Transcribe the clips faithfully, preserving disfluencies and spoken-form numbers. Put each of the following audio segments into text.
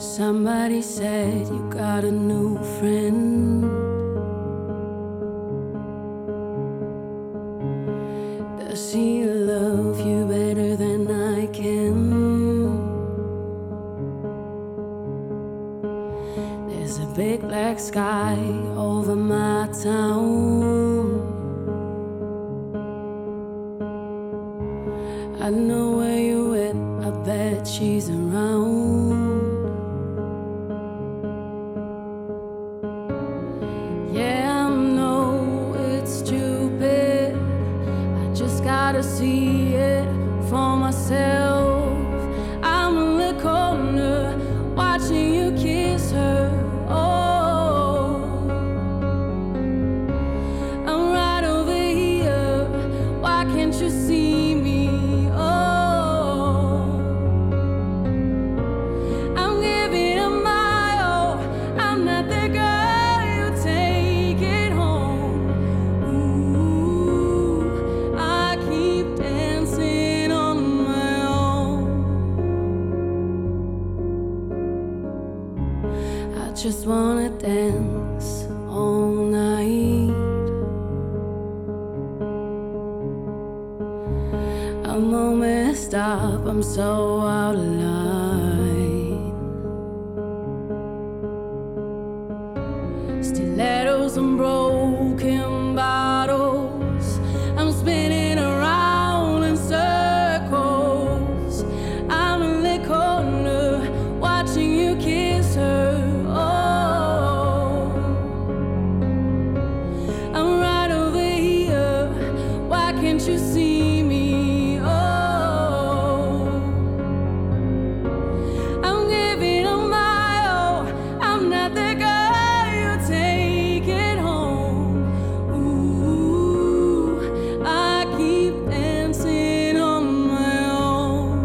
Somebody said you got a new friend. Does he love you better than I can? There's a big black sky over my town. I know where you at, I bet she's around. Yeah, I know it's stupid, I just gotta see it for myself. I'm in the corner, watching you kiss her. Oh, I'm right over here, why can't you see me? Oh, I'm giving up my all, I'm not the girl. Just wanna dance all night. I'm all messed up, I'm so out of line. Stilettos and broken bottles, I'm spinning around in circles. I'm in the corner, watching you kiss her. Can't you see me? Oh, I'm giving up my all, I'm not the girl you take it home. Ooh, I keep dancing on my own.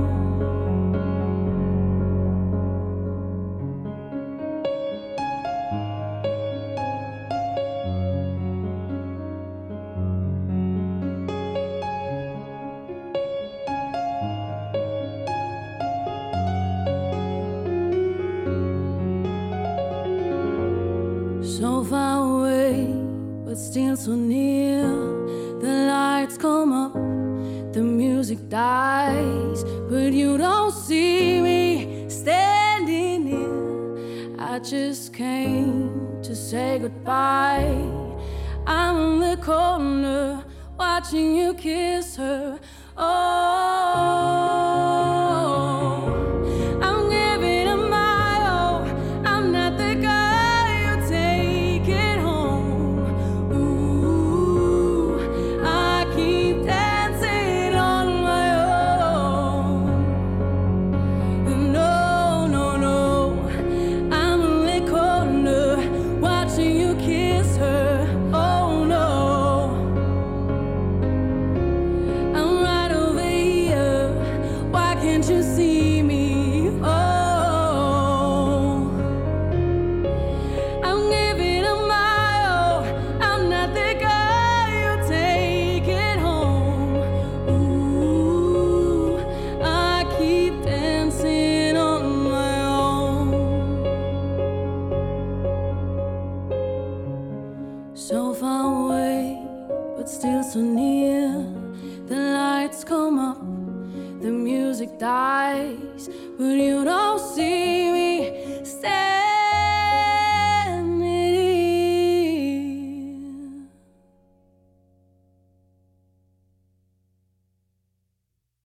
So far away, but still so near. The lights come up, the music dies, but you don't see me standing here. I just came to say goodbye. I'm in the corner, watching you kiss her. Oh, I'm giving up my all, I'm not the girl. Can't you see me? Oh, I'm giving up my all, I'm not the girl you take it home. Ooh, I keep dancing on my own. So far away, but still so near. The lights come up, the music dies, but you don't